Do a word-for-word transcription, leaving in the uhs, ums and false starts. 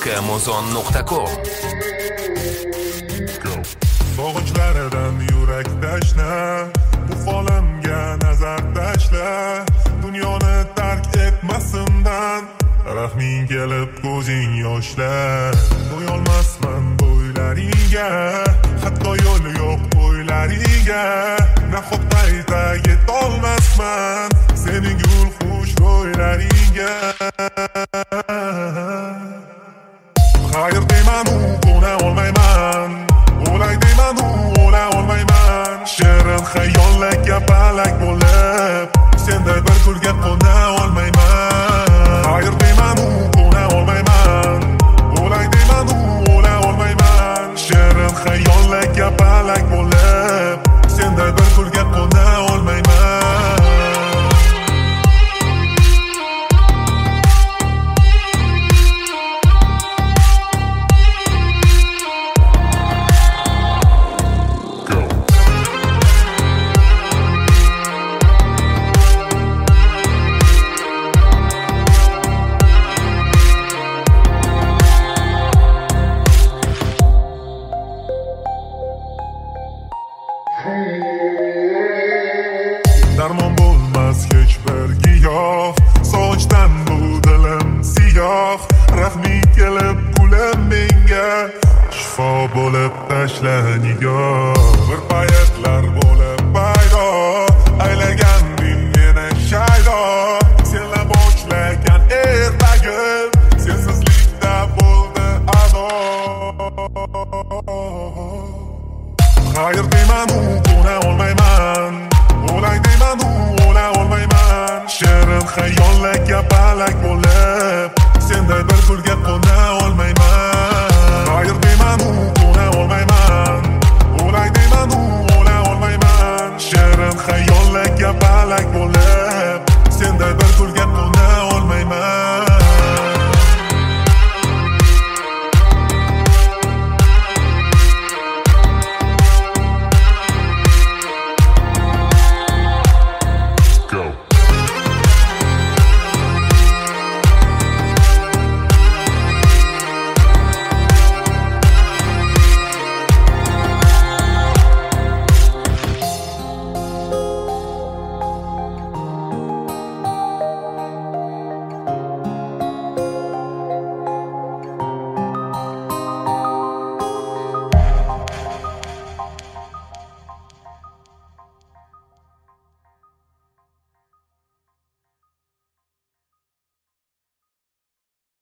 nuqta muzon nuqta com. Sog'inchlardan yurak tashna, bu holimga nazar tashla. Dunyoni tark etmasimdan rahming kelib ko'zing yoshlar. Do'yolmasman bo'ylaringga, hatto yo'li yo'q bo'ylaringga. Nahot qayta yetolmasman sening gul xush bo'ylaringga. Hayır deyman u qo'na olmayman, o'lay deyman u o'la olmayman. Shirin xayollar kapalak bo'lib senday bir gulga qo'na olmayman. Hayır deyman u qo'na olmayman, o'lay deyman u o'la olmayman. Shirin xayollar kapalak bo'lib senday bir gulga qo'na olmayman. Darmon bo'lmas hech bir giyoh, sochdan bu dilim siyoh. Rahming kelib kulib menga, shifo bo'lib tashla nigoh. Bir paytlar bo'lib paydo, aylaganding meni shaydo. Senla boshlagan ertagim sensizlikda bo'ldi ado. Hayır deyman u qo'na olmayman, o'lay deyman u o'la olmayman. Shirin xayollar kapalak bo'lib senday bir gulga qo'na olmayman. Hayır deyman u qo'na olmayman, o'lay deyman u o'la olmayman. Shirin xayollar kapalak bo'lib senday bir